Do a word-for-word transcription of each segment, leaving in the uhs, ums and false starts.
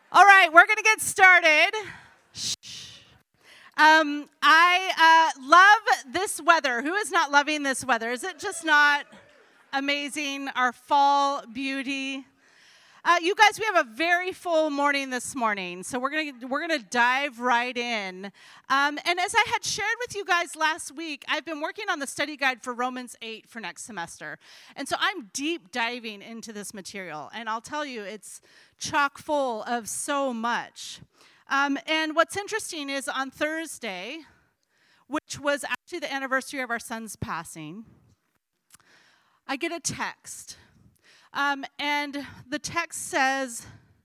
All right, we're going to get started. Um, I uh, love this weather. Who is not loving this weather? Is it just not amazing? Our fall beauty. Uh, you guys, we have a very full morning this morning, so we're gonna we're gonna dive right in. Um, and as I had shared with you guys last week, I've been working on the study guide for Romans eight for next semester, and so I'm deep diving into this material. And I'll tell you, it's chock full of so much. Um, and what's interesting is on Thursday, which was actually the anniversary of our son's passing, I get a text. Um, and the text says,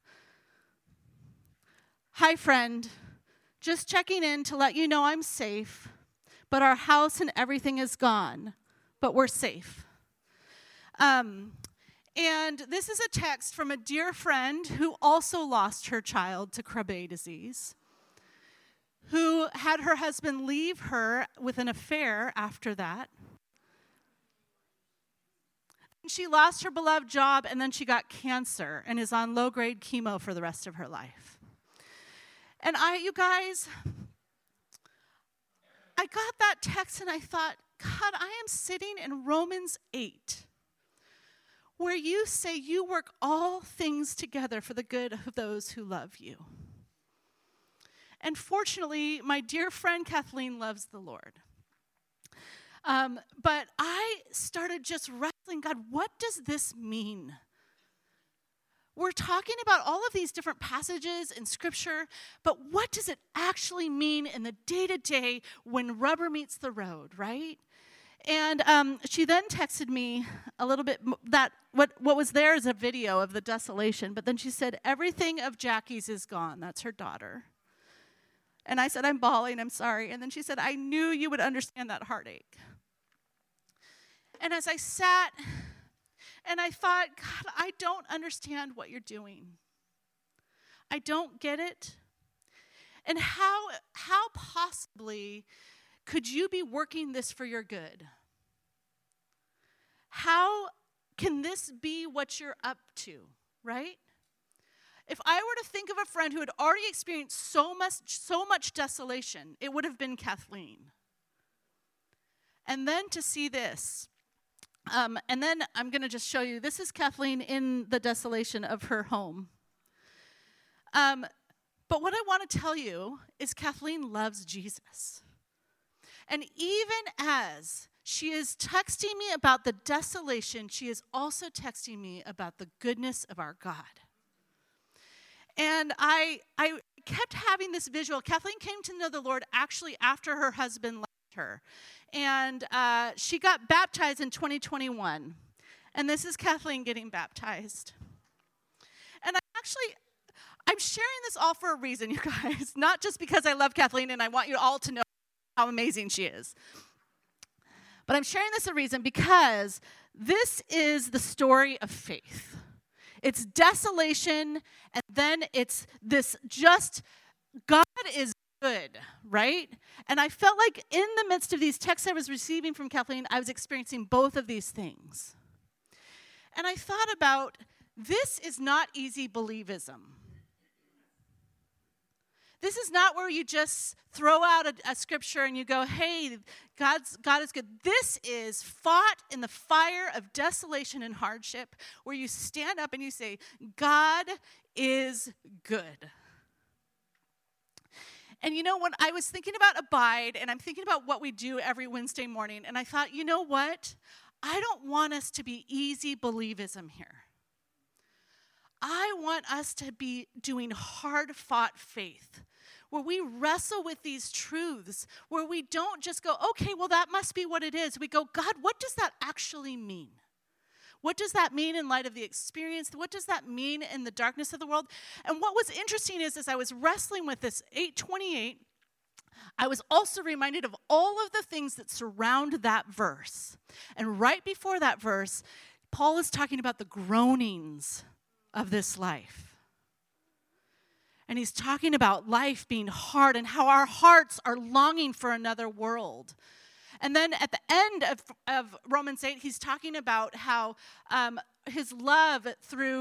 "Hi, friend. Just checking in to let you know I'm safe, but our house and everything is gone, but we're safe." Um, and this is a text from a dear friend who also lost her child to Krabbe disease, who had her husband leave her with an affair after that. She lost her beloved job, and then she got cancer and is on low-grade chemo for the rest of her life. And I, you guys, I got that text and I thought, God, I am sitting in Romans eight, where you say you work all things together for the good of those who love you. And fortunately, my dear friend Kathleen loves the Lord. Um, but I started just wrestling, God, what does this mean? We're talking about all of these different passages in Scripture, but what does it actually mean in the day-to-day when rubber meets the road, right? And um, she then texted me a little bit that what, what was there is a video of the desolation, but then she said, everything of Jackie's is gone. That's her daughter. And I said, I'm bawling, I'm sorry. And then she said, I knew you would understand that heartache. And as I sat and I thought, God, I don't understand what you're doing. I don't get it. And how, how possibly could you be working this for your good? How can this be what you're up to, right? If I were to think of a friend who had already experienced so much, so much desolation, it would have been Kathleen. And then to see this. Um, and then I'm going to just show you, this is Kathleen in the desolation of her home. Um, but what I want to tell you is Kathleen loves Jesus. And even as she is texting me about the desolation, she is also texting me about the goodness of our God. And I, I kept having this visual. Kathleen came to know the Lord actually after her husband left her. And uh, she got baptized in twenty twenty-one. And this is Kathleen getting baptized. And I actually, I'm sharing this all for a reason, you guys. Not just because I love Kathleen and I want you all to know how amazing she is. But I'm sharing this a reason because this is the story of faith. It's desolation, and then it's this just, God is good, right? And I felt like in the midst of these texts I was receiving from Kathleen, I was experiencing both of these things. And I thought about, this is not easy believism. This is not where you just throw out a, a scripture and you go, hey, God's, God is good. This is fought in the fire of desolation and hardship, where you stand up and you say, God is good. And you know, when I was thinking about Abide, and I'm thinking about what we do every Wednesday morning, and I thought, you know what? I don't want us to be easy believism here. I want us to be doing hard-fought faith, where we wrestle with these truths, where we don't just go, okay, well, that must be what it is. We go, God, what does that actually mean? What does that mean in light of the experience? What does that mean in the darkness of the world? And what was interesting is, as I was wrestling with this eight twenty-eight, I was also reminded of all of the things that surround that verse. And right before that verse, Paul is talking about the groanings of this life. And he's talking about life being hard and how our hearts are longing for another world. And then at the end of, of Romans eight, he's talking about how um, his love through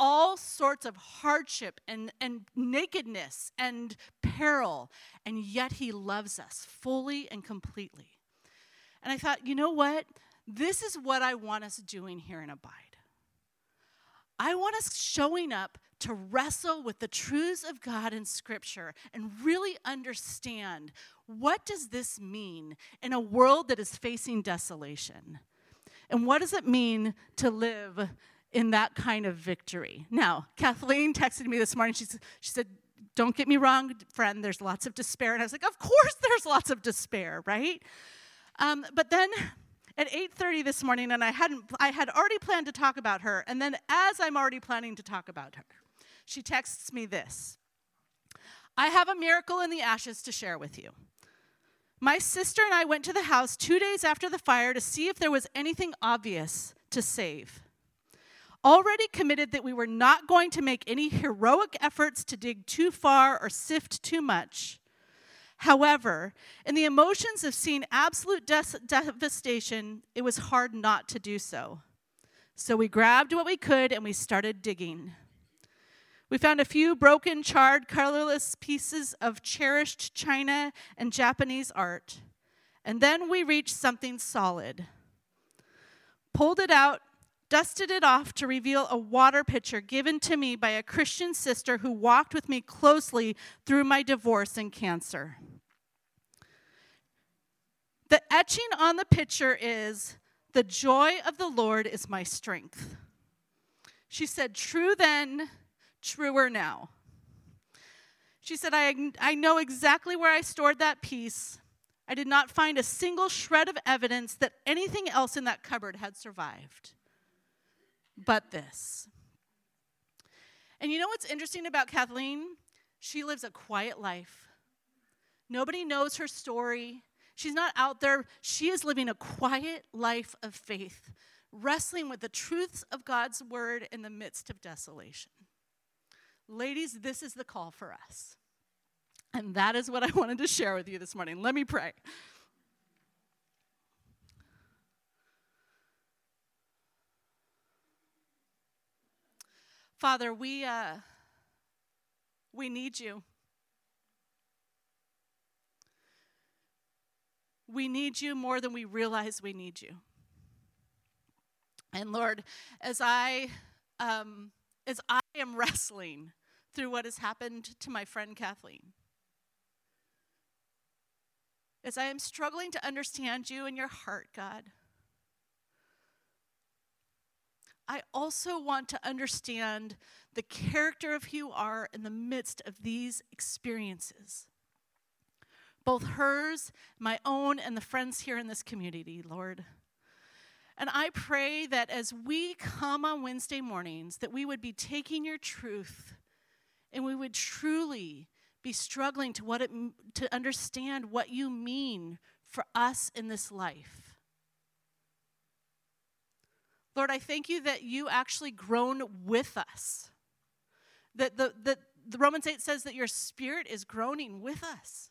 all sorts of hardship and, and nakedness and peril, and yet he loves us fully and completely. And I thought, you know what? This is what I want us doing here in Abide. I want us showing up to wrestle with the truths of God in Scripture and really understand, what does this mean in a world that is facing desolation? And what does it mean to live in that kind of victory? Now, Kathleen texted me this morning. She, she said, don't get me wrong, friend, there's lots of despair. And I was like, of course there's lots of despair, right? Um, but then at eight thirty this morning, and I hadn't, I had already planned to talk about her, and then as I'm already planning to talk about her, she texts me this: I have a miracle in the ashes to share with you. My sister and I went to the house two days after the fire to see if there was anything obvious to save. Already committed that we were not going to make any heroic efforts to dig too far or sift too much. However, in the emotions of seeing absolute des- devastation, it was hard not to do so. So we grabbed what we could and we started digging. We found a few broken, charred, colorless pieces of cherished China and Japanese art. And then we reached something solid. Pulled it out, dusted it off to reveal a water pitcher given to me by a Christian sister who walked with me closely through my divorce and cancer. The etching on the pitcher is, "The joy of the Lord is my strength." She said, true then, truer now. She said, I, I know exactly where I stored that piece. I did not find a single shred of evidence that anything else in that cupboard had survived. But this. And you know what's interesting about Kathleen? She lives a quiet life. Nobody knows her story. She's not out there. She is living a quiet life of faith, wrestling with the truths of God's word in the midst of desolation. Ladies, this is the call for us. And that is what I wanted to share with you this morning. Let me pray. Father, we uh, we need you. We need you more than we realize we need you. And Lord, as I um, as I am wrestling through what has happened to my friend Kathleen, as I am struggling to understand you and your heart, God, I also want to understand the character of who you are in the midst of these experiences. Both hers, my own, and the friends here in this community, Lord. And I pray that as we come on Wednesday mornings, that we would be taking your truth and we would truly be struggling to what it, to understand what you mean for us in this life. Lord, I thank you that you actually groan with us. That the, the, the Romans eight says that your spirit is groaning with us.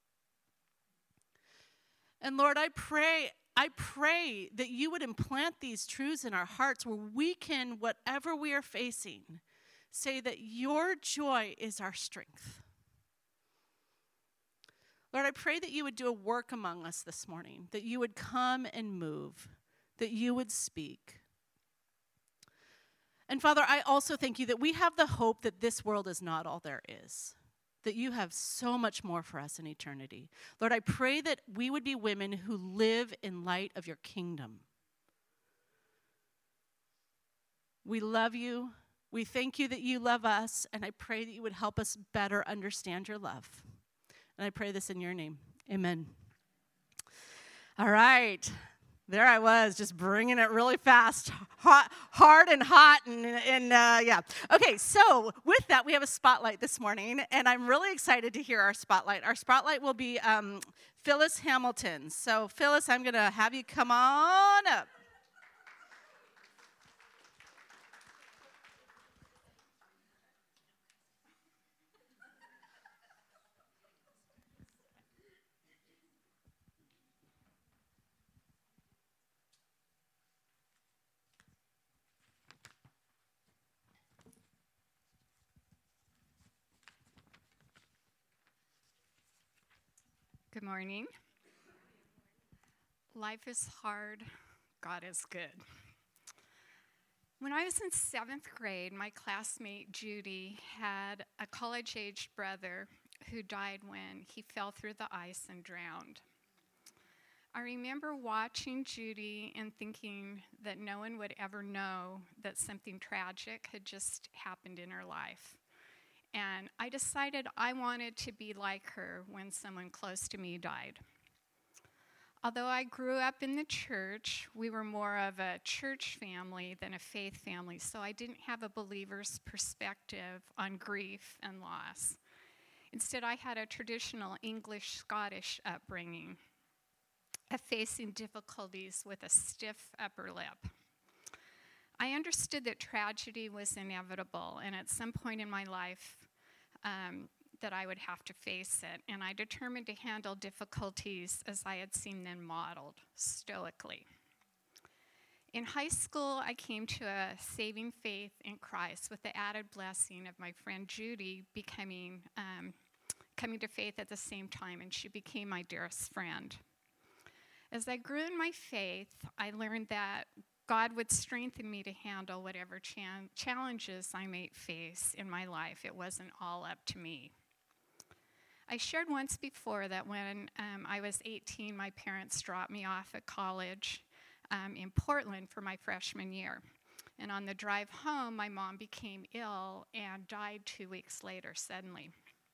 And Lord, I pray, I pray that you would implant these truths in our hearts where we can, whatever we are facing, say that your joy is our strength. Lord, I pray that you would do a work among us this morning, that you would come and move, that you would speak. And Father, I also thank you that we have the hope that this world is not all there is, that you have so much more for us in eternity. Lord, I pray that we would be women who live in light of your kingdom. We love you. We thank you that you love us, and I pray that you would help us better understand your love. And I pray this in your name. Amen. All right. There I was, just bringing it really fast, hot, hard and hot, and, and uh, yeah. Okay, so with that, we have a spotlight this morning, and I'm really excited to hear our spotlight. Our spotlight will be um, Phyllis Hamilton. So Phyllis, I'm going to have you come on up. Good morning. Life is hard. God is good. When I was in seventh grade, my classmate Judy had a college-aged brother who died when he fell through the ice and drowned. I remember watching Judy and thinking that no one would ever know that something tragic had just happened in her life. And I decided I wanted to be like her when someone close to me died. Although I grew up in the church, we were more of a church family than a faith family, so I didn't have a believer's perspective on grief and loss. Instead, I had a traditional English-Scottish upbringing of facing difficulties with a stiff upper lip. I understood that tragedy was inevitable, and at some point in my life, um, that I would have to face it, and I determined to handle difficulties as I had seen them modeled, stoically. In high school, I came to a saving faith in Christ with the added blessing of my friend Judy becoming, um, coming to faith at the same time, and she became my dearest friend. As I grew in my faith, I learned that God would strengthen me to handle whatever cha- challenges I might face in my life. It wasn't all up to me. I shared once before that when um, I was eighteen, my parents dropped me off at college um, in Portland for my freshman year. And on the drive home, my mom became ill and died two weeks later suddenly.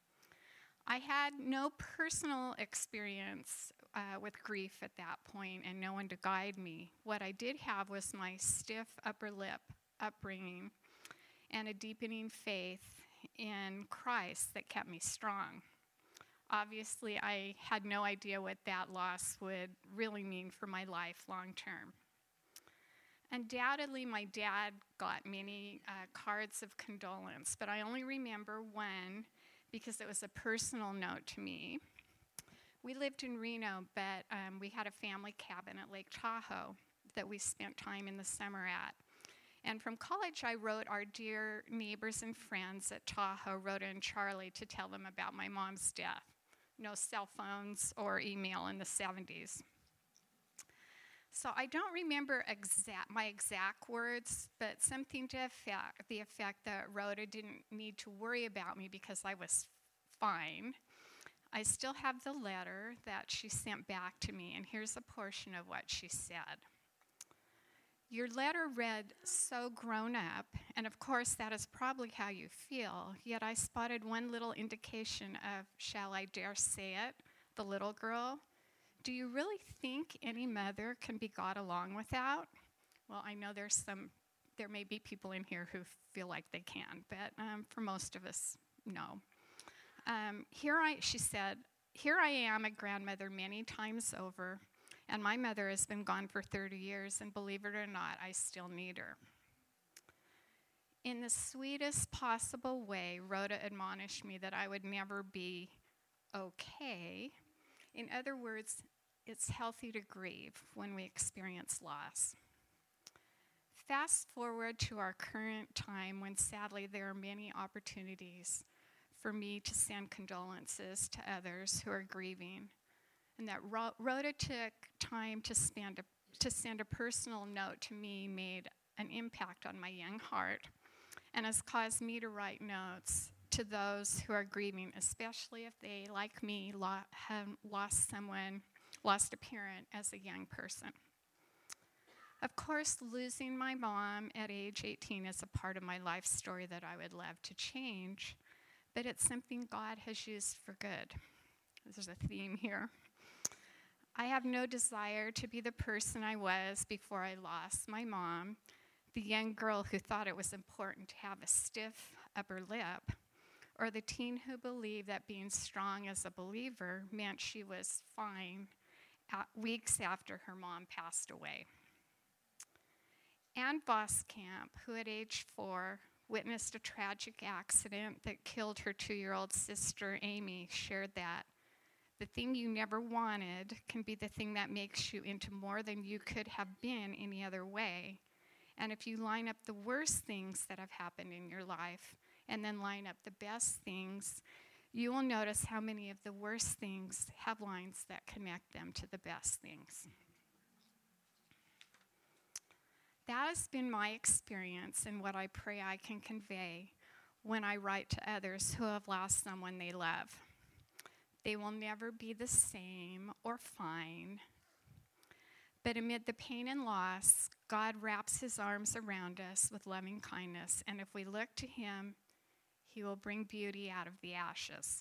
I had no personal experience uh, with grief at that point and no one to guide me. What I did have was my stiff upper lip upbringing and a deepening faith in Christ that kept me strong. Obviously, I had no idea what that loss would really mean for my life long term. Undoubtedly, my dad got many uh, cards of condolence, but I only remember one because it was a personal note to me. We lived in Reno, but um, we had a family cabin at Lake Tahoe that we spent time in the summer at. And from college, I wrote our dear neighbors and friends at Tahoe, Rhoda and Charlie, to tell them about my mom's death. No cell phones or email in the seventies. So I don't remember exact, my exact words, but something to effect, the effect that Rhoda didn't need to worry about me because I was fine. I still have the letter that she sent back to me, and here's a portion of what she said. Your letter read so grown up, and of course that is probably how you feel, yet I spotted one little indication of, shall I dare say it, the little girl. Do you really think any mother can be got along without? Well, I know there's some, there may be people in here who feel like they can, but um, for most of us, no. Um, here I, she said, here I am, a grandmother many times over, and my mother has been gone for thirty years, and believe it or not, I still need her. In the sweetest possible way, Rhoda admonished me that I would never be okay. In other words, it's healthy to grieve when we experience loss. Fast forward to our current time when sadly there are many opportunities for me to send condolences to others who are grieving. And that Rhoda took time to, spend a, to send a personal note to me made an impact on my young heart and has caused me to write notes to those who are grieving, especially if they, like me, lo- have lost someone, lost a parent as a young person. Of course, losing my mom at age eighteen is a part of my life story that I would love to change, but it's something God has used for good. There's a theme here. I have no desire to be the person I was before I lost my mom, the young girl who thought it was important to have a stiff upper lip, or the teen who believed that being strong as a believer meant she was fine weeks after her mom passed away. Ann Voskamp, who at age four witnessed a tragic accident that killed her two-year-old sister, Amy, shared that the thing you never wanted can be the thing that makes you into more than you could have been any other way. And if you line up the worst things that have happened in your life and then line up the best things, you will notice how many of the worst things have lines that connect them to the best things. That has been my experience and what I pray I can convey when I write to others who have lost someone they love. They will never be the same or fine. But amid the pain and loss, God wraps his arms around us with loving kindness. And if we look to him, he will bring beauty out of the ashes.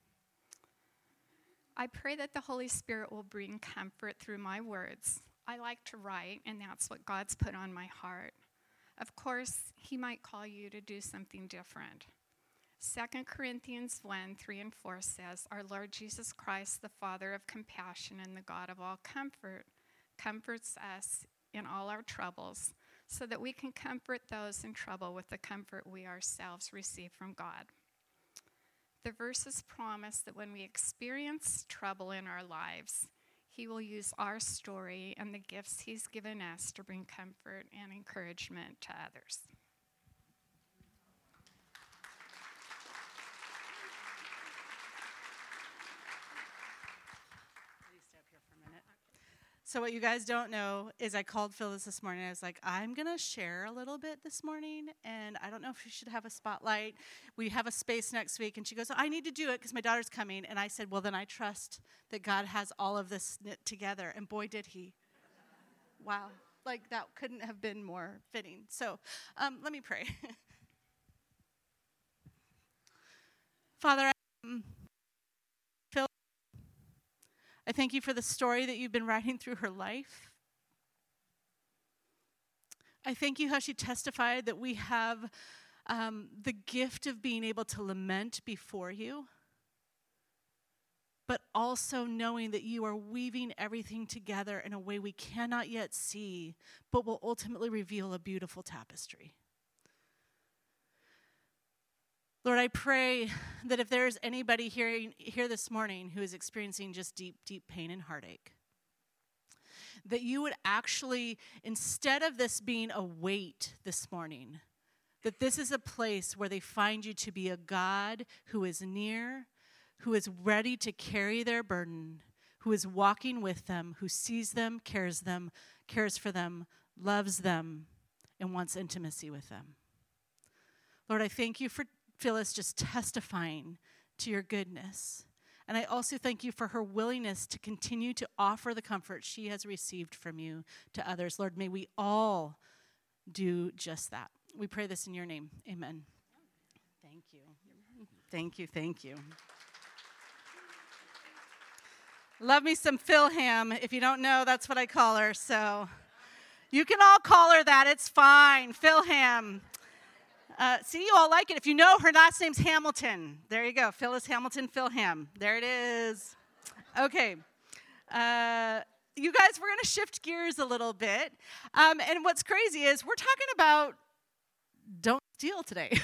I pray that the Holy Spirit will bring comfort through my words. I like to write, and that's what God's put on my heart. Of course, he might call you to do something different. Second Corinthians one, three and four says, our Lord Jesus Christ, the Father of compassion and the God of all comfort, comforts us in all our troubles, so that we can comfort those in trouble with the comfort we ourselves receive from God. The verses promise that when we experience trouble in our lives, he will use our story and the gifts he's given us to bring comfort and encouragement to others. So what you guys don't know is I called Phyllis this morning. I was like, I'm going to share a little bit this morning, and I don't know if she should have a spotlight. We have a space next week, and she goes, I need to do it because my daughter's coming. And I said, well, then I trust that God has all of this knit together, and boy, did he. Wow. Like, that couldn't have been more fitting. So um, let me pray. Father, I Phyllis, I thank you for the story that you've been writing through her life. I thank you how she testified that we have um, the gift of being able to lament before you, but also knowing that you are weaving everything together in a way we cannot yet see, but will ultimately reveal a beautiful tapestry. Lord, I pray that if there's anybody here, here this morning who is experiencing just deep, deep pain and heartache, that you would actually, instead of this being a weight this morning, that this is a place where they find you to be a God who is near, who is ready to carry their burden, who is walking with them, who sees them, cares them, cares for them, loves them, and wants intimacy with them. Lord, I thank you for Phyllis just testifying to your goodness. And I also thank you for her willingness to continue to offer the comfort she has received from you to others. Lord, may we all do just that. We pray this in your name. Amen. Thank you. Thank you, thank you. Love me some Philham. If you don't know, that's what I call her. So you can all call her that. It's fine. Philham. Uh, see, you all like it. If you know, her last name's Hamilton. There you go. Phyllis Hamilton, Philham. There it is. Okay. Uh, you guys, we're going to shift gears a little bit. Um, and what's crazy is we're talking about don't steal today.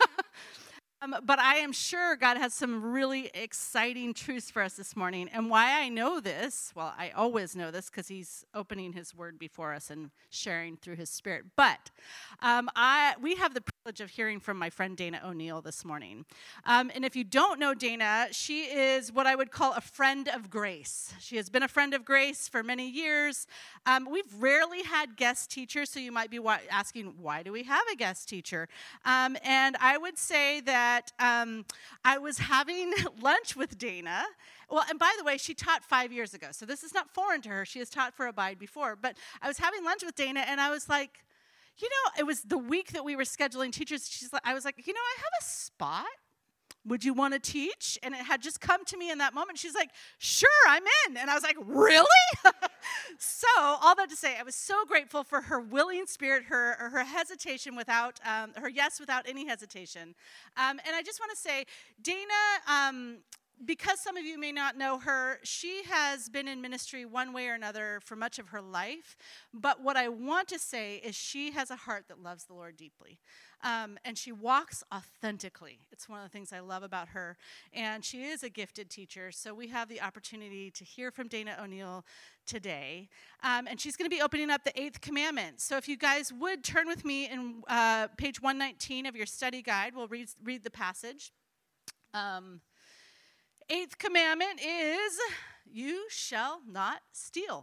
Um, but I am sure God has some really exciting truths for us this morning. And why I know this, well, I always know this because he's opening his word before us and sharing through his spirit. But um, I we have the privilege of hearing from my friend Dana O'Neill this morning. Um, and if you don't know Dana, she is what I would call a friend of grace. She has been a friend of grace for many years. Um, we've rarely had guest teachers, so you might be wa- asking, why do we have a guest teacher? Um, and I would say that That um, I was having lunch with Dana. Well, and by the way, she taught five years ago, so this is not foreign to her. She has taught for Abide before. But I was having lunch with Dana, and I was like, you know, it was the week that we were scheduling teachers. She's like, I was like, you know, I have a spot. Would you want to teach? And it had just come to me in that moment. She's like, sure, I'm in. And I was like, really? So all that to say, I was so grateful for her willing spirit, her her hesitation without, um, her yes without any hesitation. Um, and I just want to say, Dana, um, because some of you may not know her, she has been in ministry one way or another for much of her life. But what I want to say is she has a heart that loves the Lord deeply. Um, and she walks authentically. It's one of the things I love about her. And she is a gifted teacher. So we have the opportunity to hear from Dana O'Neill today. Um, and she's going to be opening up the eighth commandment. So if you guys would turn with me in uh, page one nineteen of your study guide, we'll read, read the passage. Um eighth commandment is, you shall not steal.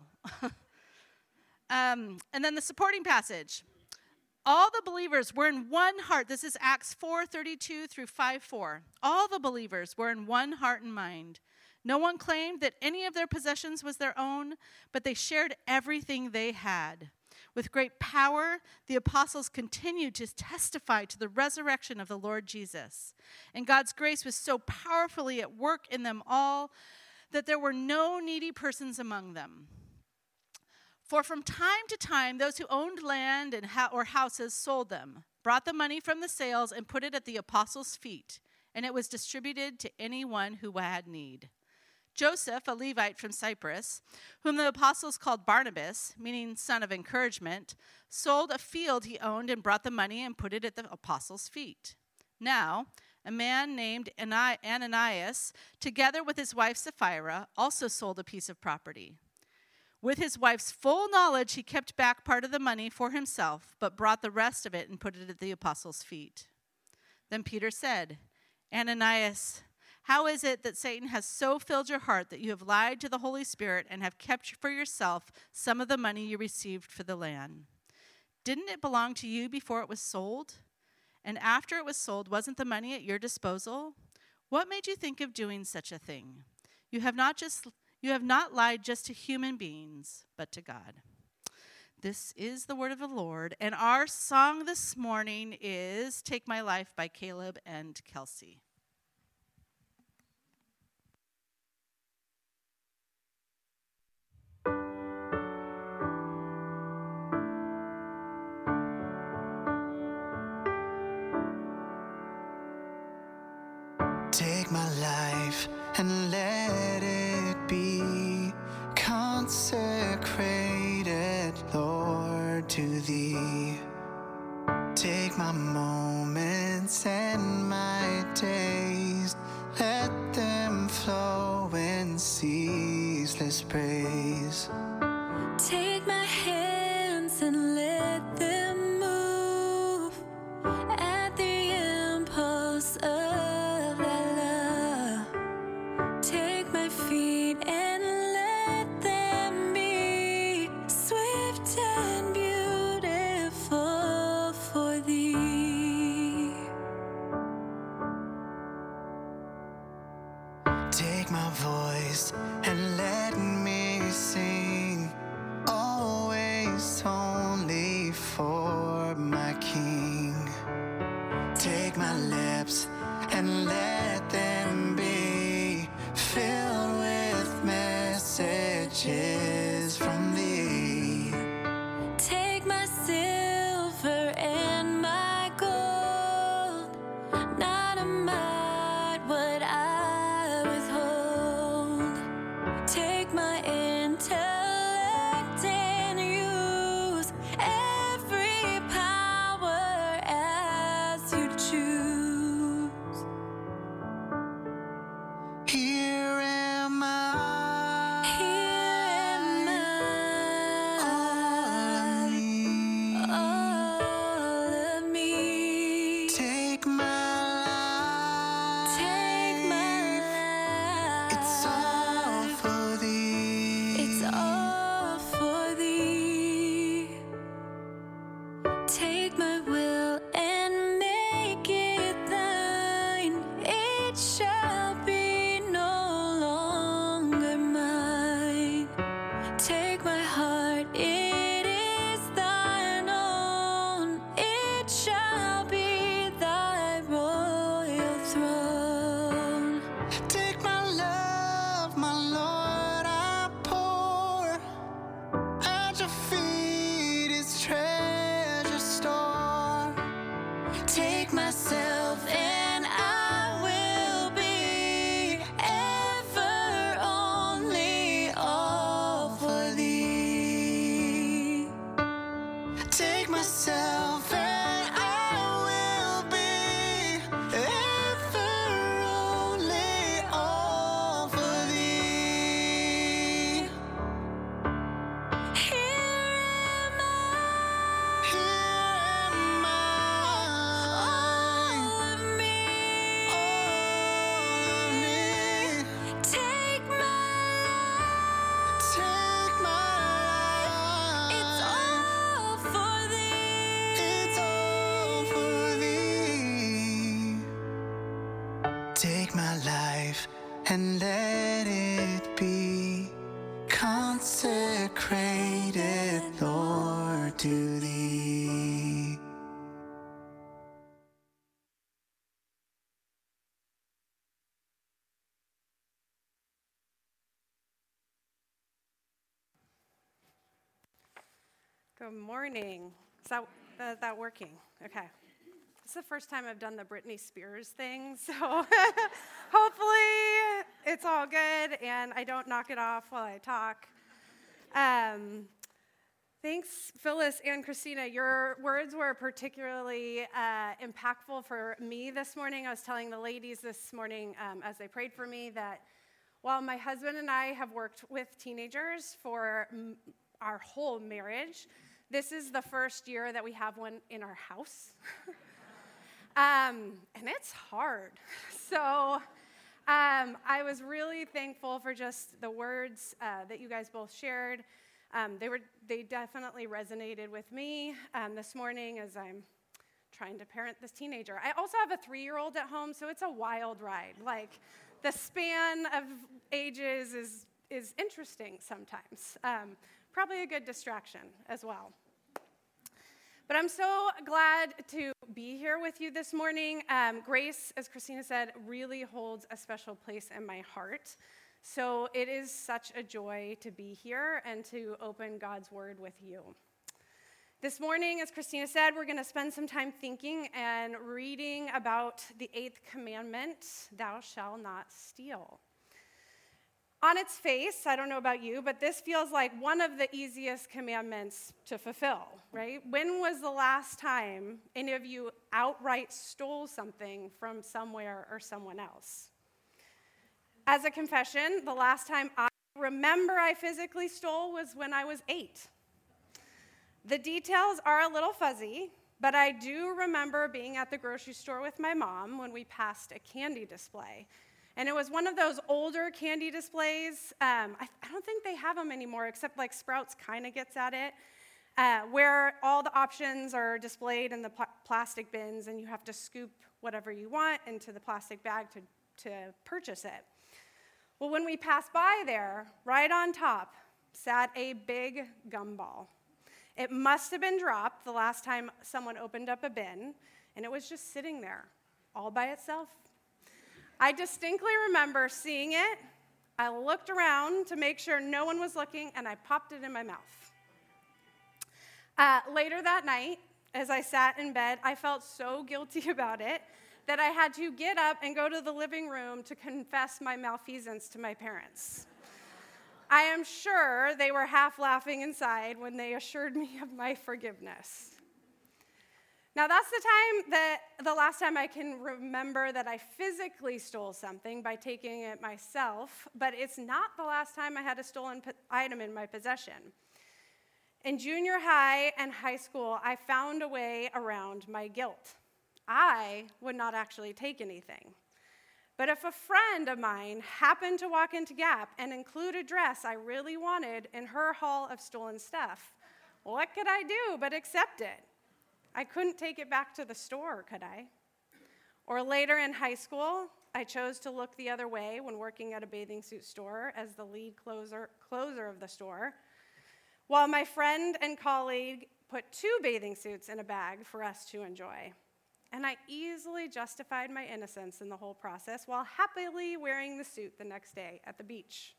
um, and then the supporting passage. All the believers were in one heart. This is Acts four thirty-two through five four. All the believers were in one heart and mind. No one claimed that any of their possessions was their own, but they shared everything they had. With great power, the apostles continued to testify to the resurrection of the Lord Jesus. And God's grace was so powerfully at work in them all that there were no needy persons among them. For from time to time, those who owned land and ha- or houses sold them, brought the money from the sales, and put it at the apostles' feet, and it was distributed to anyone who had need. Joseph, a Levite from Cyprus, whom the apostles called Barnabas, meaning son of encouragement, sold a field he owned and brought the money and put it at the apostles' feet. Now, a man named Ananias, together with his wife Sapphira, also sold a piece of property. With his wife's full knowledge, he kept back part of the money for himself, but brought the rest of it and put it at the apostles' feet. Then Peter said, Ananias, how is it that Satan has so filled your heart that you have lied to the Holy Spirit and have kept for yourself some of the money you received for the land? Didn't it belong to you before it was sold? And after it was sold, wasn't the money at your disposal? What made you think of doing such a thing? You have not just you have not lied just to human beings, but to God. This is the word of the Lord, and our song this morning is Take My Life by Caleb and Kelsey. Take my life and let it be consecrated, Lord, to Thee. Take my moments and my days, let them flow in ceaseless praise. Take my hands and let them move at the impulse of Take my life and let it be consecrated, Lord, to thee. Good morning. Is that, is that working? Okay. It's the first time I've done the Britney Spears thing, so hopefully it's all good and I don't knock it off while I talk. Um, thanks, Phyllis and Christina. Your words were particularly uh, impactful for me this morning. I was telling the ladies this morning um, as they prayed for me that while my husband and I have worked with teenagers for m- our whole marriage, this is the first year that we have one in our house. Um, and it's hard. So um, I was really thankful for just the words uh, that you guys both shared. Um, they were they definitely resonated with me um, this morning as I'm trying to parent this teenager. I also have a three-year-old at home, so it's a wild ride. Like the span of ages is is interesting sometimes. Um, probably a good distraction as well. But I'm so glad to be here with you this morning. Um, Grace, as Christina said, really holds a special place in my heart. So it is such a joy to be here and to open God's word with you. This morning, as Christina said, we're going to spend some time thinking and reading about the eighth commandment, thou shalt not steal. On its face, I don't know about you, but this feels like one of the easiest commandments to fulfill, right? When was the last time any of you outright stole something from somewhere or someone else? As a confession, the last time I remember I physically stole was when I was eight. The details are a little fuzzy, but I do remember being at the grocery store with my mom when we passed a candy display. And it was one of those older candy displays. Um, I, I don't think they have them anymore, except like Sprouts kind of gets at it, uh, where all the options are displayed in the pl- plastic bins, and you have to scoop whatever you want into the plastic bag to, to purchase it. Well, when we passed by there, right on top sat a big gumball. It must have been dropped the last time someone opened up a bin, and it was just sitting there all by itself. I distinctly remember seeing it. I looked around to make sure no one was looking, and I popped it in my mouth. Uh, later that night, as I sat in bed, I felt so guilty about it that I had to get up and go to the living room to confess my malfeasance to my parents. I am sure they were half laughing inside when they assured me of my forgiveness. Now, that's the time that the last time I can remember that I physically stole something by taking it myself, but it's not the last time I had a stolen po- item in my possession. In junior high and high school, I found a way around my guilt. I would not actually take anything. But if a friend of mine happened to walk into Gap and include a dress I really wanted in her haul of stolen stuff, what could I do but accept it? I couldn't take it back to the store, could I? Or later in high school, I chose to look the other way when working at a bathing suit store as the lead closer, closer of the store, while my friend and colleague put two bathing suits in a bag for us to enjoy. And I easily justified my innocence in the whole process while happily wearing the suit the next day at the beach.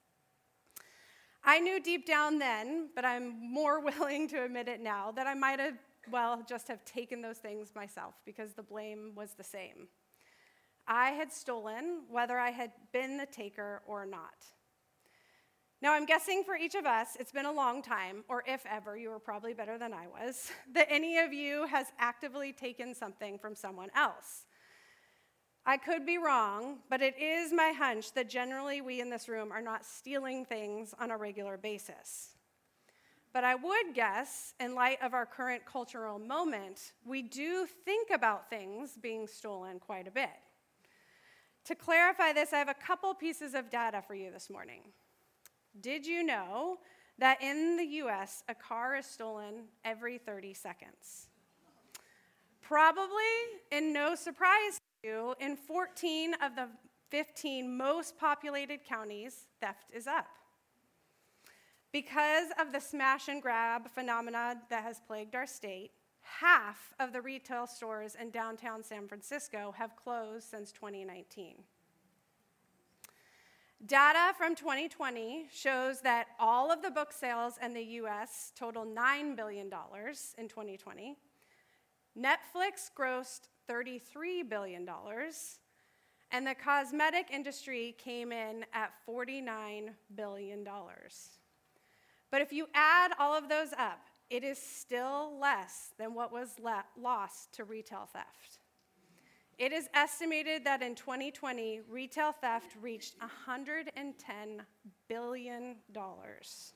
I knew deep down then, but I'm more willing to admit it now, that I might have well, just have taken those things myself because the blame was the same. I had stolen, whether I had been the taker or not. Now, I'm guessing for each of us, it's been a long time, or if ever, you were probably better than I was, that any of you has actively taken something from someone else. I could be wrong, but it is my hunch that generally we in this room are not stealing things on a regular basis. But I would guess, in light of our current cultural moment, we do think about things being stolen quite a bit. To clarify this, I have a couple pieces of data for you this morning. Did you know that in the U S, a car is stolen every thirty seconds? Probably, in no surprise In fourteen of the fifteen most populated counties, theft is up. Because of the smash and grab phenomena that has plagued our state, half of the retail stores in downtown San Francisco have closed since twenty nineteen. Data from twenty twenty shows that all of the book sales in the U S total nine billion dollars in twenty twenty. Netflix grossed thirty-three billion dollars, and the cosmetic industry came in at forty-nine billion dollars. But if you add all of those up, it is still less than what was le- lost to retail theft. It is estimated that in twenty twenty, retail theft reached one hundred ten billion dollars.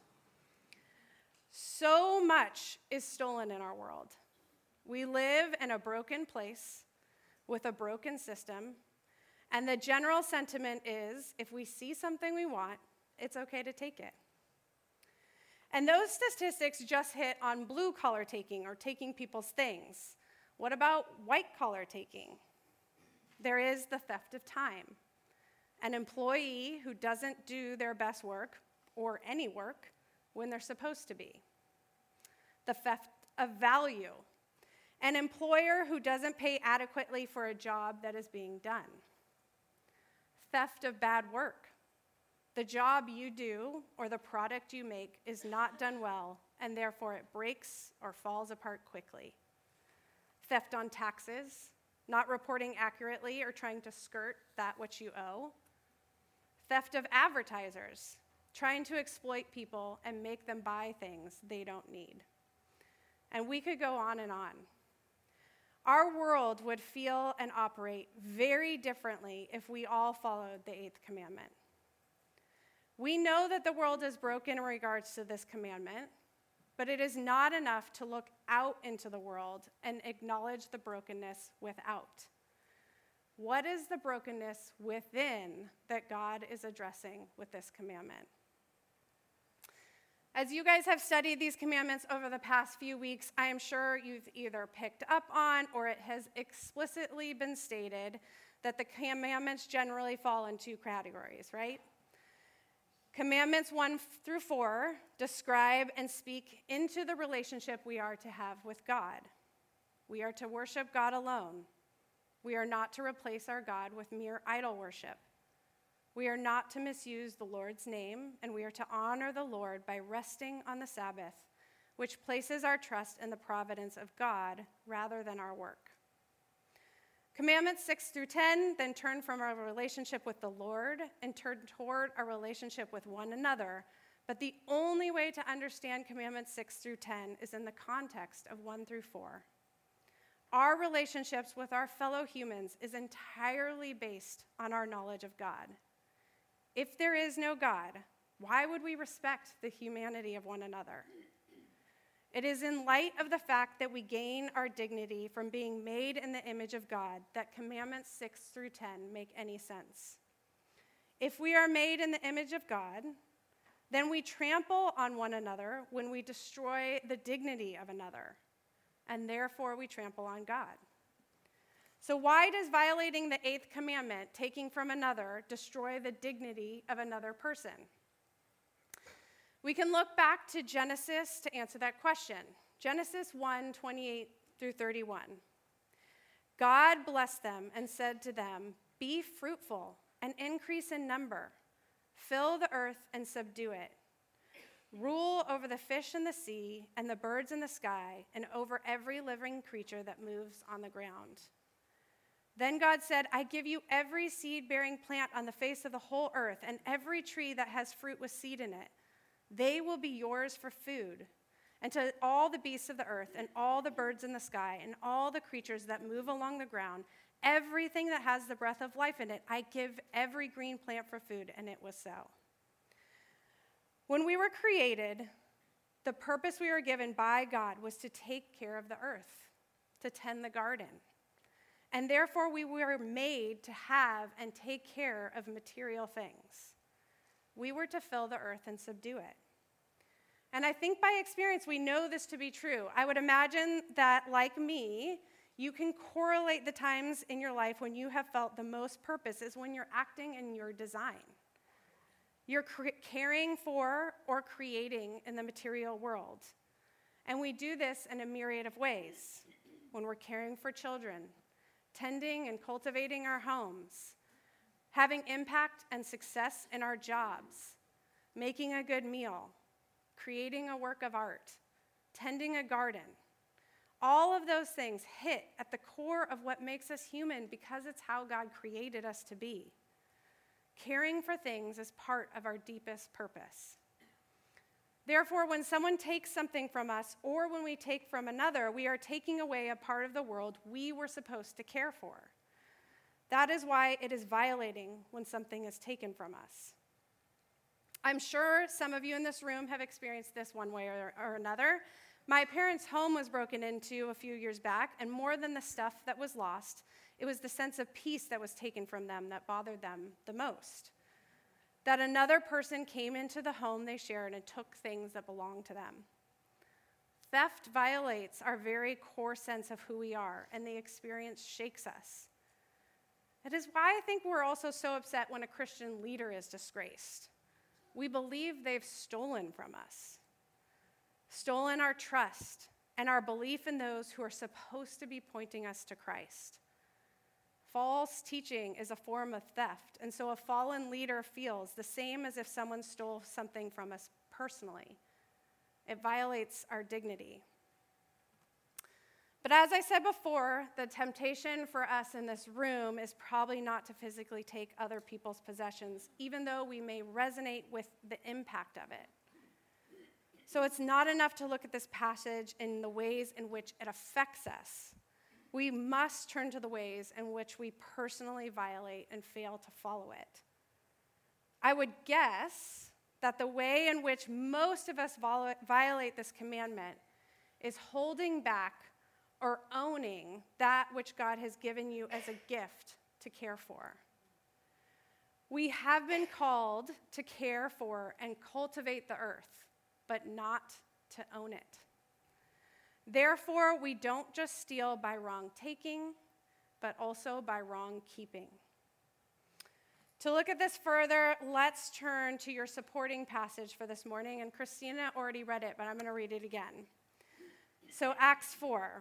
So much is stolen in our world. We live in a broken place with a broken system, and the general sentiment is if we see something we want, it's okay to take it. And those statistics just hit on blue-collar taking or taking people's things. What about white-collar taking? There is the theft of time. An employee who doesn't do their best work or any work when they're supposed to be. The theft of value. An employer who doesn't pay adequately for a job that is being done. Theft of bad work. The job you do or the product you make is not done well, and therefore it breaks or falls apart quickly. Theft on taxes, not reporting accurately or trying to skirt that which you owe. Theft of advertisers, trying to exploit people and make them buy things they don't need. And we could go on and on. Our world would feel and operate very differently if we all followed the eighth commandment. We know that the world is broken in regards to this commandment, but it is not enough to look out into the world and acknowledge the brokenness without. What is the brokenness within that God is addressing with this commandment? As you guys have studied these commandments over the past few weeks, I am sure you've either picked up on or it has explicitly been stated that the commandments generally fall in two categories, right? Commandments one through four describe and speak into the relationship we are to have with God. We are to worship God alone. We are not to replace our God with mere idol worship. We are not to misuse the Lord's name, and we are to honor the Lord by resting on the Sabbath, which places our trust in the providence of God rather than our work. Commandments six through ten then turn from our relationship with the Lord and turn toward our relationship with one another. But the only way to understand Commandments six through ten is in the context of one through four. Our relationships with our fellow humans is entirely based on our knowledge of God. If there is no God, why would we respect the humanity of one another? It is in light of the fact that we gain our dignity from being made in the image of God that Commandments six through ten make any sense. If we are made in the image of God, then we trample on one another when we destroy the dignity of another, and therefore we trample on God. So why does violating the eighth commandment, taking from another, destroy the dignity of another person? We can look back to Genesis to answer that question. Genesis one, twenty-eight through thirty-one. God blessed them and said to them, "Be fruitful and increase in number. Fill the earth and subdue it. Rule over the fish in the sea and the birds in the sky and over every living creature that moves on the ground." Then God said, "I give you every seed-bearing plant on the face of the whole earth and every tree that has fruit with seed in it. They will be yours for food, and to all the beasts of the earth and all the birds in the sky and all the creatures that move along the ground, everything that has the breath of life in it, I give every green plant for food," and it was so. When we were created, the purpose we were given by God was to take care of the earth, to tend the garden. And therefore, we were made to have and take care of material things. We were to fill the earth and subdue it. And I think by experience, we know this to be true. I would imagine that, like me, You can correlate the times in your life when you have felt the most purpose is when you're acting in your design. You're cre- caring for or creating in the material world. And we do this in a myriad of ways. When we're caring for children, tending and cultivating our homes, having impact and success in our jobs, making a good meal, creating a work of art, tending a garden. All of those things hit at the core of what makes us human because it's how God created us to be. Caring for things is part of our deepest purpose. Therefore, when someone takes something from us or when we take from another, we are taking away a part of the world we were supposed to care for. That is why it is violating when something is taken from us. I'm sure some of you in this room have experienced this one way or, or another. My parents' home was broken into a few years back, and more than the stuff that was lost, it was the sense of peace that was taken from them that bothered them the most. That another person came into the home they shared and took things that belonged to them. Theft violates our very core sense of who we are, and the experience shakes us. It is why I think we're also so upset when a Christian leader is disgraced. We believe they've stolen from us, stolen our trust and our belief in those who are supposed to be pointing us to Christ. False teaching is a form of theft, and so a fallen leader feels the same as if someone stole something from us personally. It violates our dignity. But as I said before, the temptation for us in this room is probably not to physically take other people's possessions, even though we may resonate with the impact of it. So it's not enough to look at this passage in the ways in which it affects us. We must turn to the ways in which we personally violate and fail to follow it. I would guess that the way in which most of us violate this commandment is holding back or owning that which God has given you as a gift to care for. We have been called to care for and cultivate the earth, but not to own it. Therefore, we don't just steal by wrong taking, but also by wrong keeping. To look at this further, let's turn to your supporting passage for this morning. And Christina already read it, but I'm going to read it again. So Acts four.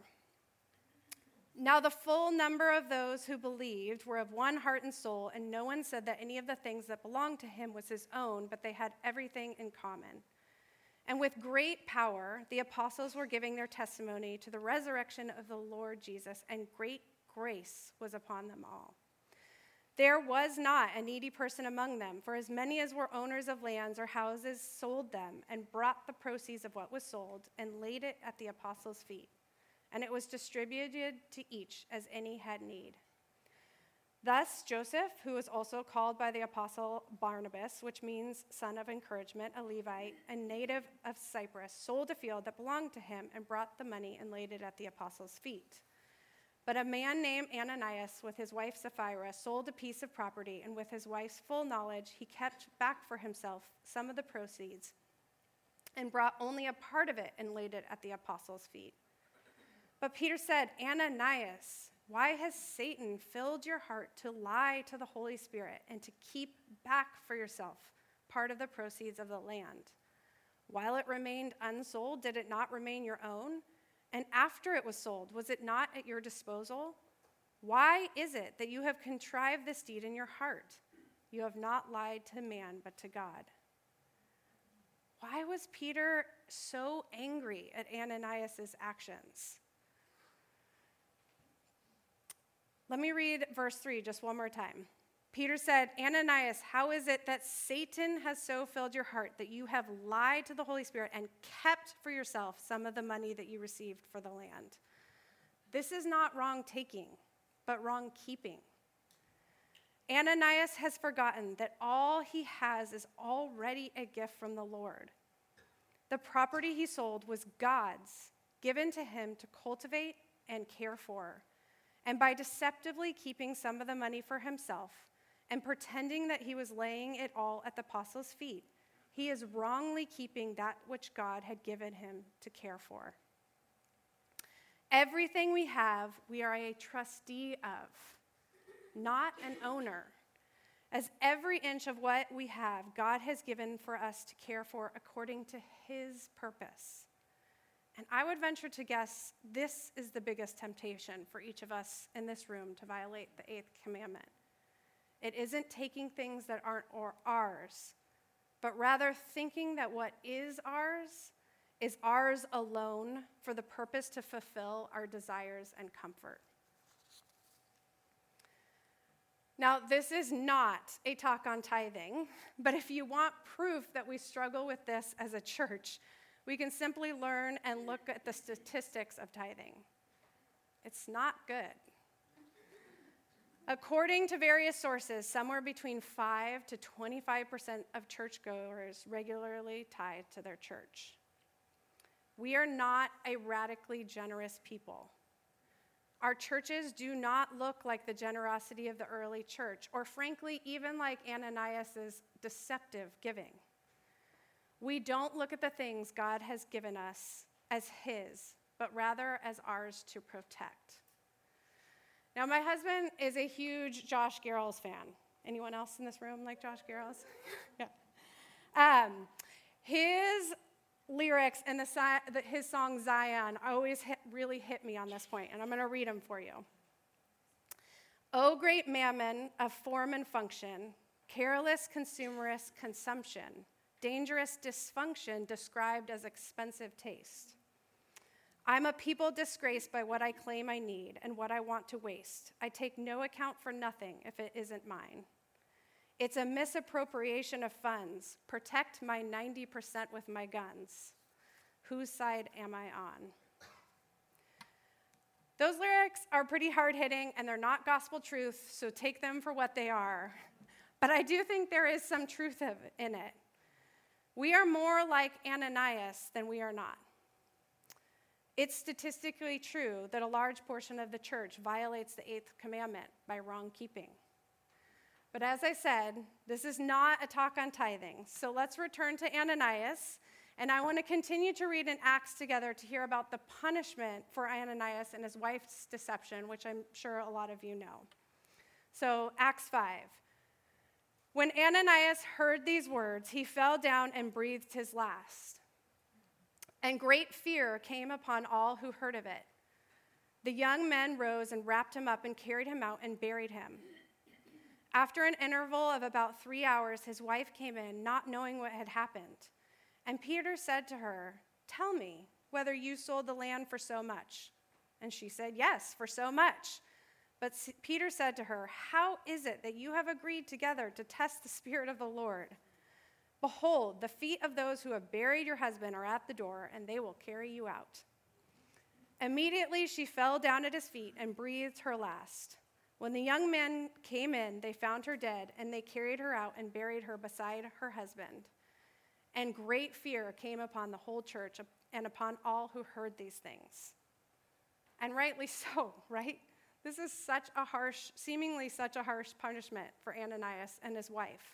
Now the full number of those who believed were of one heart and soul, and no one said that any of the things that belonged to him was his own, but they had everything in common. And with great power, the apostles were giving their testimony to the resurrection of the Lord Jesus, and great grace was upon them all. There was not a needy person among them, for as many as were owners of lands or houses sold them and brought the proceeds of what was sold and laid it at the apostles' feet. And it was distributed to each as any had need. Thus, Joseph, who was also called by the apostle Barnabas, which means son of encouragement, a Levite, a native of Cyprus, sold a field that belonged to him and brought the money and laid it at the apostles' feet. But a man named Ananias, with his wife Sapphira, sold a piece of property, and with his wife's full knowledge, he kept back for himself some of the proceeds and brought only a part of it and laid it at the apostles' feet. But Peter said, Ananias, why has Satan filled your heart to lie to the Holy Spirit and to keep back for yourself part of the proceeds of the land? While it remained unsold, did it not remain your own? And after it was sold, was it not at your disposal? Why is it that you have contrived this deed in your heart? You have not lied to man, but to God. Why was Peter so angry at Ananias' actions? Let me read verse three just one more time. Peter said, Ananias, how is it that Satan has so filled your heart that you have lied to the Holy Spirit and kept for yourself some of the money that you received for the land? This is not wrong taking, but wrong keeping. Ananias has forgotten that all he has is already a gift from the Lord. The property he sold was God's, given to him to cultivate and care for. And by deceptively keeping some of the money for himself and pretending that he was laying it all at the apostles' feet, he is wrongly keeping that which God had given him to care for. Everything we have, we are a trustee of, not an owner. As every inch of what we have, God has given for us to care for according to his purpose. And I would venture to guess this is the biggest temptation for each of us in this room to violate the eighth commandment. It isn't taking things that aren't or ours, but rather thinking that what is ours is ours alone for the purpose to fulfill our desires and comfort. Now, this is not a talk on tithing, but if you want proof that we struggle with this as a church, we can simply learn and look at the statistics of tithing. It's not good. According to various sources, somewhere between five to twenty-five percent of churchgoers regularly tithe to their church. We are not a radically generous people. Our churches do not look like the generosity of the early church, or frankly, even like Ananias' deceptive giving. We don't look at the things God has given us as his, but rather as ours to protect. Now, my husband is a huge Josh Garrels fan. Anyone else in this room like Josh Garrels? Yeah. Um, his lyrics and the, the, his song Zion always hit, really hit me on this point, and I'm going to read them for you. O great mammon of form and function, careless consumerist consumption, dangerous dysfunction described as expensive taste. I'm a people disgraced by what I claim I need and what I want to waste. I take no account for nothing if it isn't mine. It's a misappropriation of funds. Protect my ninety percent with my guns. Whose side am I on? Those lyrics are pretty hard-hitting, and they're not gospel truth, so take them for what they are. But I do think there is some truth of, in it. We are more like Ananias than we are not. It's statistically true that a large portion of the church violates the eighth commandment by wrong keeping. But as I said, this is not a talk on tithing. So let's return to Ananias, and I want to continue to read in Acts together to hear about the punishment for Ananias and his wife's deception, which I'm sure a lot of you know. So Acts five. When Ananias heard these words, he fell down and breathed his last. And great fear came upon all who heard of it. The young men rose and wrapped him up and carried him out and buried him. After an interval of about three hours, his wife came in, not knowing what had happened. And Peter said to her, "Tell me whether you sold the land for so much." And she said, "Yes, for so much." But Peter said to her, "How is it that you have agreed together to test the Spirit of the Lord? Behold, the feet of those who have buried your husband are at the door, and they will carry you out." Immediately she fell down at his feet and breathed her last. When the young men came in, they found her dead, and they carried her out and buried her beside her husband. And great fear came upon the whole church and upon all who heard these things. And rightly so, right? This is such a harsh, seemingly such a harsh punishment for Ananias and his wife.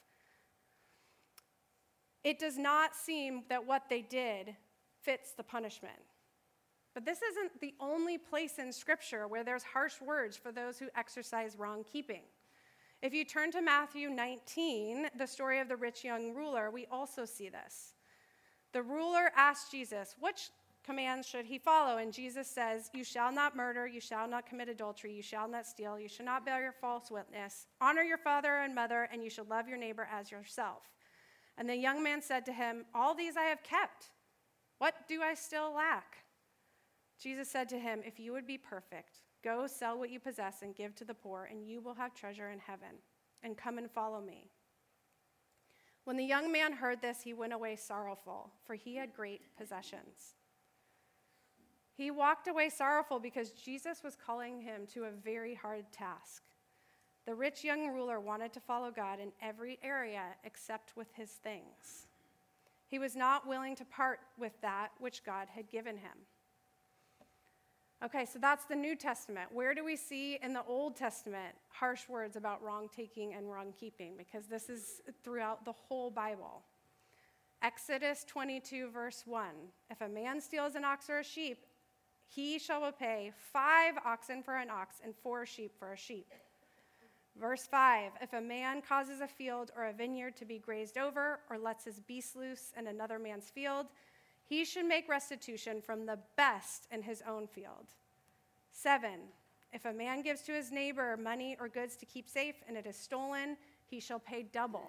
It does not seem that what they did fits the punishment. But this isn't the only place in Scripture where there's harsh words for those who exercise wrong keeping. If you turn to Matthew nineteen, the story of the rich young ruler, we also see this. The ruler asked Jesus, which commands should he follow? And Jesus says, "You shall not murder, you shall not commit adultery, you shall not steal, you shall not bear false witness, honor your father and mother, and you shall love your neighbor as yourself." And the young man said to him, "All these I have kept. What do I still lack?" Jesus said to him, "If you would be perfect, go sell what you possess and give to the poor, and you will have treasure in heaven. And come and follow me." When the young man heard this, he went away sorrowful, for he had great possessions. He walked away sorrowful because Jesus was calling him to a very hard task. The rich young ruler wanted to follow God in every area except with his things. He was not willing to part with that which God had given him. Okay, so that's the New Testament. Where do we see in the Old Testament harsh words about wrong taking and wrong keeping? Because this is throughout the whole Bible. Exodus twenty-two, verse one. If a man steals an ox or a sheep, he shall repay five oxen for an ox and four sheep for a sheep. Verse five, if a man causes a field or a vineyard to be grazed over or lets his beast loose in another man's field, he should make restitution from the best in his own field. Seven, if a man gives to his neighbor money or goods to keep safe and it is stolen, he shall pay double.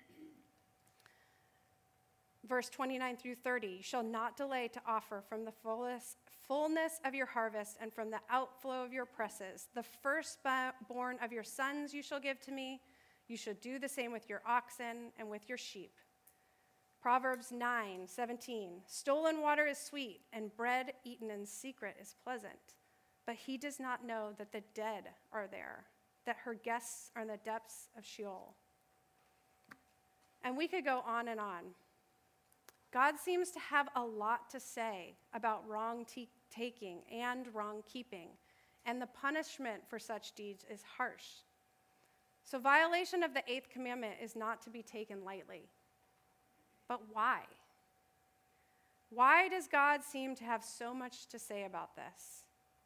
Verse twenty-nine through thirty, you shall not delay to offer from the fullest, fullness of your harvest and from the outflow of your presses. The firstborn of your sons you shall give to me. You shall do the same with your oxen and with your sheep. Proverbs nine seventeen, stolen water is sweet and bread eaten in secret is pleasant. But he does not know that the dead are there, that her guests are in the depths of Sheol. And we could go on and on. God seems to have a lot to say about wrong t- taking and wrong keeping, and the punishment for such deeds is harsh. So violation of the eighth commandment is not to be taken lightly. But why? Why does God seem to have so much to say about this?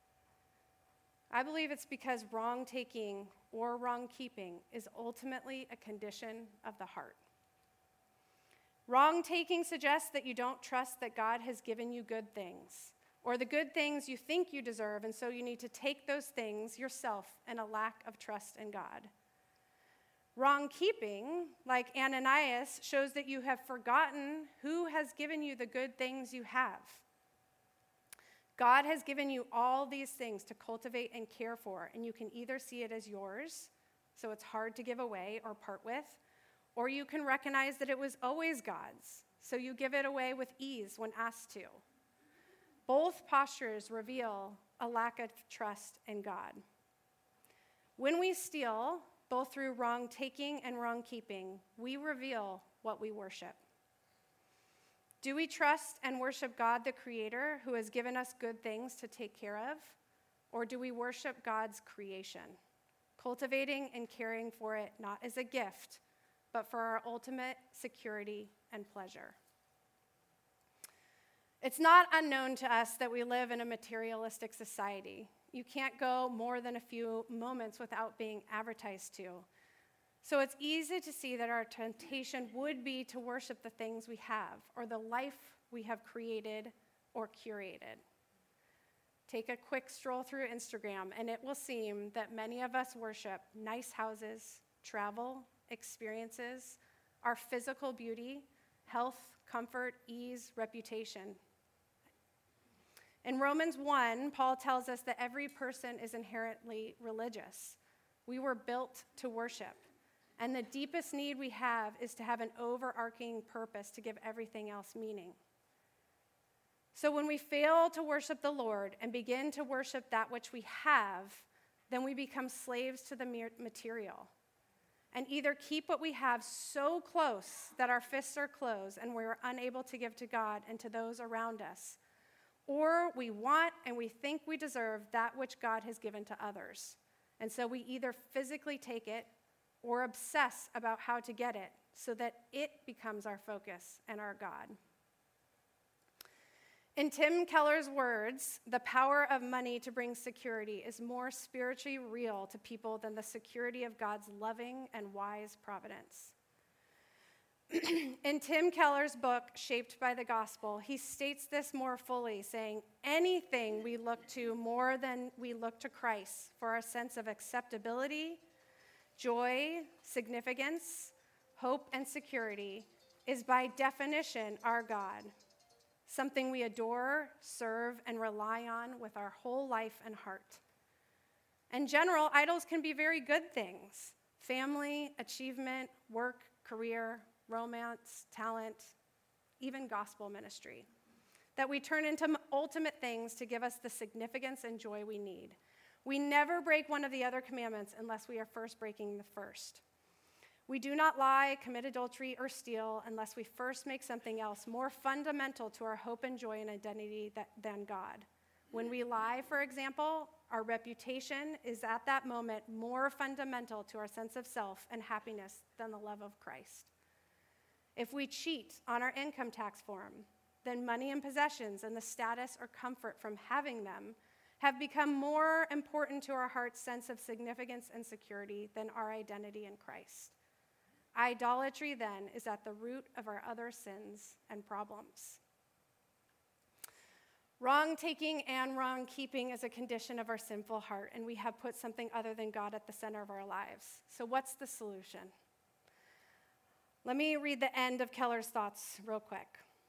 I believe it's because wrong taking or wrong keeping is ultimately a condition of the heart. Wrong taking suggests that you don't trust that God has given you good things, or the good things you think you deserve, and so you need to take those things yourself in a lack of trust in God. Wrong keeping, like Ananias, shows that you have forgotten who has given you the good things you have. God has given you all these things to cultivate and care for, and you can either see it as yours, so it's hard to give away or part with, or you can recognize that it was always God's, so you give it away with ease when asked to. Both postures reveal a lack of trust in God. When we steal, both through wrong taking and wrong keeping, we reveal what we worship. Do we trust and worship God, the Creator, who has given us good things to take care of? Or do we worship God's creation, cultivating and caring for it not as a gift, but for our ultimate security and pleasure? It's not unknown to us that we live in a materialistic society. You can't go more than a few moments without being advertised to. So it's easy to see that our temptation would be to worship the things we have or the life we have created or curated. Take a quick stroll through Instagram, and it will seem that many of us worship nice houses, travel, experiences, our physical beauty, health, comfort, ease, reputation. In Romans one, Paul tells us that every person is inherently religious. We were built to worship. And the deepest need we have is to have an overarching purpose to give everything else meaning. So when we fail to worship the Lord and begin to worship that which we have, then we become slaves to the material and either keep what we have so close that our fists are closed and we're unable to give to God and to those around us, or we want and we think we deserve that which God has given to others. And so we either physically take it or obsess about how to get it so that it becomes our focus and our God. In Tim Keller's words, the power of money to bring security is more spiritually real to people than the security of God's loving and wise providence. In Tim Keller's book, Shaped by the Gospel, he states this more fully, saying, anything we look to more than we look to Christ for our sense of acceptability, joy, significance, hope, and security is by definition our God, something we adore, serve, and rely on with our whole life and heart. In general, idols can be very good things: family, achievement, work, career, romance, talent, even gospel ministry, that we turn into ultimate things to give us the significance and joy we need. We never break one of the other commandments unless we are first breaking the first. We do not lie, commit adultery, or steal unless we first make something else more fundamental to our hope and joy and identity that, than God. When we lie, for example, our reputation is at that moment more fundamental to our sense of self and happiness than the love of Christ. If we cheat on our income tax form, then money and possessions and the status or comfort from having them have become more important to our heart's sense of significance and security than our identity in Christ. Idolatry, then, is at the root of our other sins and problems. Wrong taking and wrong keeping is a condition of our sinful heart, and we have put something other than God at the center of our lives. So, what's the solution? Let me read the end of Keller's thoughts real quick.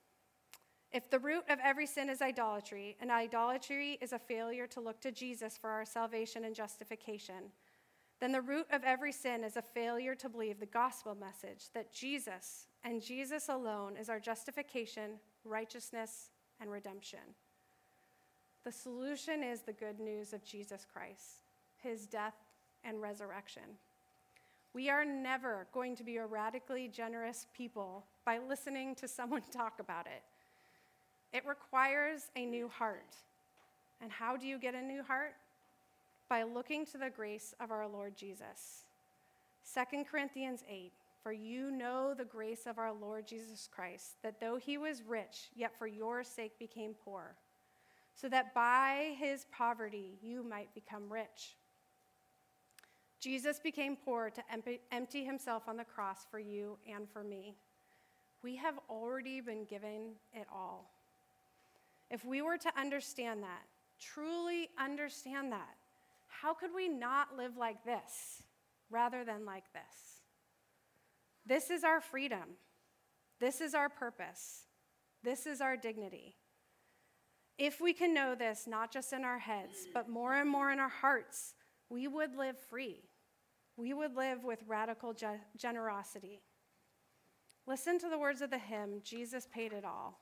If the root of every sin is idolatry, and idolatry is a failure to look to Jesus for our salvation and justification, then the root of every sin is a failure to believe the gospel message that Jesus and Jesus alone is our justification, righteousness, and redemption. The solution is the good news of Jesus Christ, his death and resurrection. We are never going to be a radically generous people by listening to someone talk about it. It requires a new heart. And how do you get a new heart? By looking to the grace of our Lord Jesus. Second Corinthians eight, for you know the grace of our Lord Jesus Christ, that though he was rich, yet for your sake became poor, so that by his poverty you might become rich. Jesus became poor to empty himself on the cross for you and for me. We have already been given it all. If we were to understand that, truly understand that, how could we not live like this rather than like this? This is our freedom. This is our purpose. This is our dignity. If we can know this, not just in our heads, but more and more in our hearts, we would live free. We would live with radical ge- generosity. Listen to the words of the hymn, Jesus Paid It All.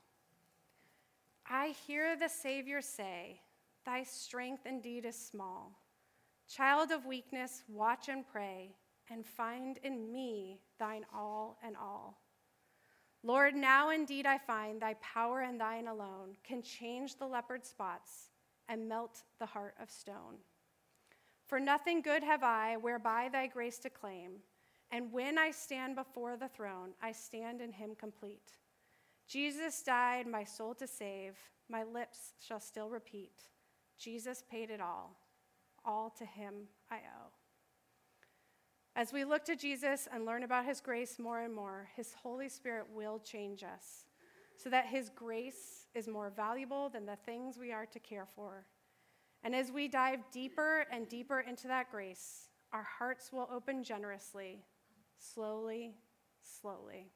I hear the Savior say, thy strength indeed is small. Child of weakness, watch and pray, and find in me thine all and all. Lord, now indeed I find thy power and thine alone can change the leopard spots and melt the heart of stone. For nothing good have I whereby thy grace to claim, and when I stand before the throne, I stand in him complete. Jesus died my soul to save, my lips shall still repeat, Jesus paid it all, all to him I owe. As we look to Jesus and learn about his grace more and more, his Holy Spirit will change us so that his grace is more valuable than the things we are to care for. And as we dive deeper and deeper into that grace, our hearts will open generously, slowly, slowly.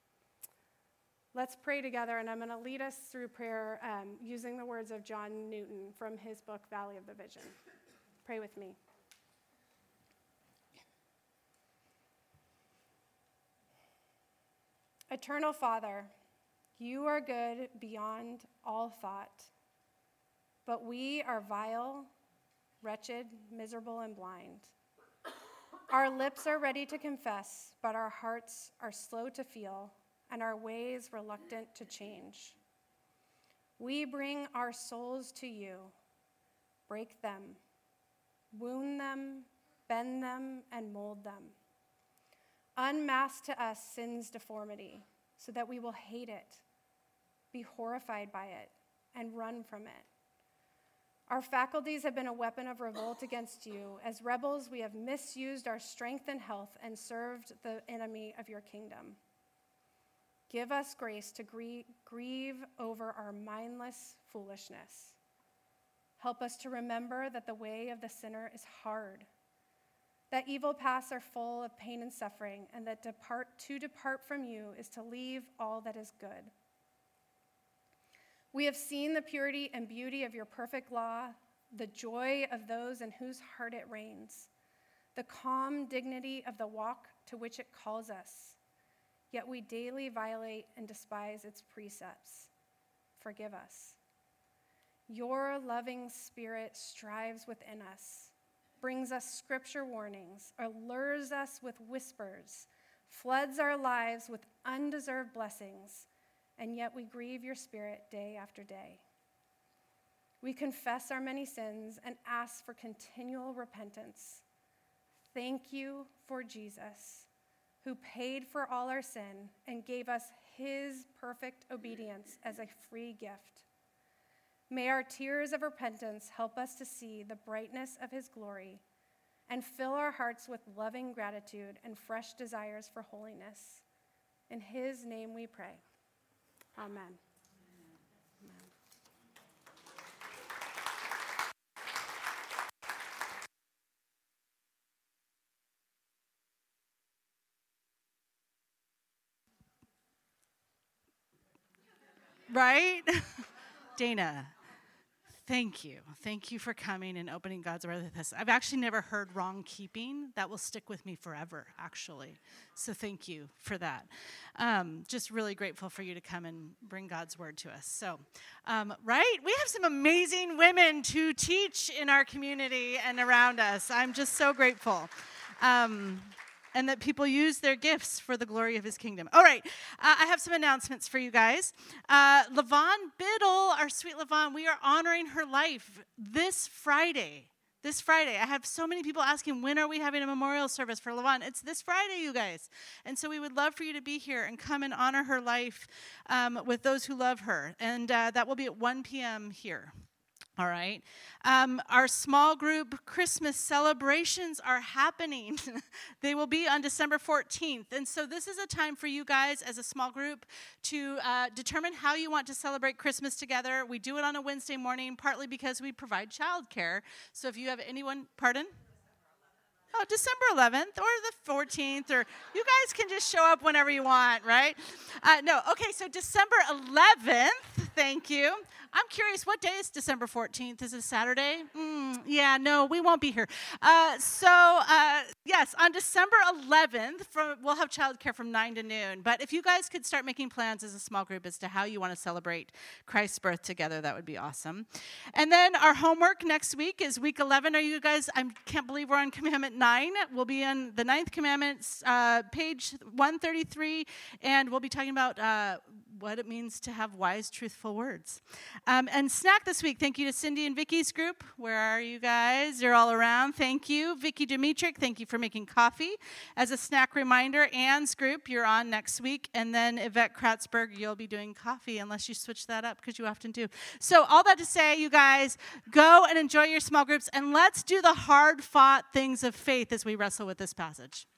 Let's pray together, and I'm going to lead us through prayer um, using the words of John Newton from his book, Valley of the Vision. Pray with me. Eternal Father, you are good beyond all thought, but we are vile, wretched, miserable, and blind. Our lips are ready to confess, but our hearts are slow to feel, and our ways reluctant to change. We bring our souls to you. Break them, wound them, bend them, and mold them. Unmask to us sin's deformity so that we will hate it, be horrified by it, and run from it. Our faculties have been a weapon of revolt against you. As rebels, we have misused our strength and health and served the enemy of your kingdom. Give us grace to grie- grieve over our mindless foolishness. Help us to remember that the way of the sinner is hard, that evil paths are full of pain and suffering, and that depart, to depart from you is to leave all that is good. We have seen the purity and beauty of your perfect law, the joy of those in whose heart it reigns, the calm dignity of the walk to which it calls us. Yet we daily violate and despise its precepts. Forgive us. Your loving Spirit strives within us, brings us scripture warnings, allures us with whispers, floods our lives with undeserved blessings, and yet we grieve your Spirit day after day. We confess our many sins and ask for continual repentance. Thank you for Jesus, who paid for all our sin and gave us his perfect obedience as a free gift. May our tears of repentance help us to see the brightness of his glory and fill our hearts with loving gratitude and fresh desires for holiness. In his name we pray. Amen. Amen. Right? Dana, thank you. Thank you for coming and opening God's Word with us. I've actually never heard wrong keeping. That will stick with me forever, actually. So thank you for that. Um, just really grateful for you to come and bring God's Word to us. So, um, right? We have some amazing women to teach in our community and around us. I'm just so grateful. Um, and that people use their gifts for the glory of his kingdom. All right, uh, I have some announcements for you guys. Uh, Lavon Biddle, our sweet Lavon, we are honoring her life this Friday. This Friday. I have so many people asking, when are we having a memorial service for Lavon? It's this Friday, you guys. And so we would love for you to be here and come and honor her life um, with those who love her. And uh, that will be at one p.m. here. All right. Um, our small group Christmas celebrations are happening. They will be on December fourteenth. And so this is a time for you guys as a small group to uh, determine how you want to celebrate Christmas together. We do it on a Wednesday morning, partly because we provide childcare. So if you have anyone, pardon? Oh, December eleventh or the fourteenth, or you guys can just show up whenever you want, right? Uh, no, okay, so December eleventh, thank you. I'm curious, what day is December fourteenth? Is it Saturday? Mm, yeah, no, we won't be here. Uh, so, uh, yes, on December eleventh, from, we'll have childcare from nine to noon. But if you guys could start making plans as a small group as to how you want to celebrate Christ's birth together, that would be awesome. And then our homework next week is week eleven. Are you guys, I can't believe we're on Commandment nine. We'll be on the ninth commandment, uh, page one thirty-three, and we'll be talking about uh, what it means to have wise, truthful words. Um, and snack this week, thank you to Cindy and Vicky's group. Where are you guys? You're all around. Thank you. Vicky Dimitrik, thank you for making coffee. As a snack reminder, Anne's group, you're on next week. And then Yvette Kratzberg, you'll be doing coffee unless you switch that up, because you often do. So all that to say, you guys, go and enjoy your small groups, and let's do the hard-fought things of faith as we wrestle with this passage.